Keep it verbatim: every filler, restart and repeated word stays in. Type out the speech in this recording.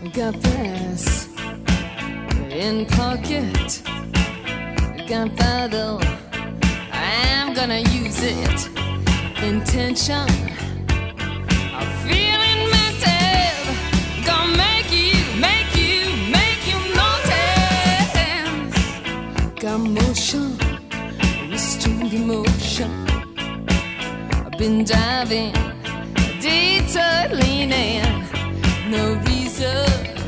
Gunpowder in pocket, gunpowder, I'm gonna use it. Intention of feeling mental, gonna make you, make you, make you notice. Got motion, restrained emotion. I've been driving, detour leaning, no reason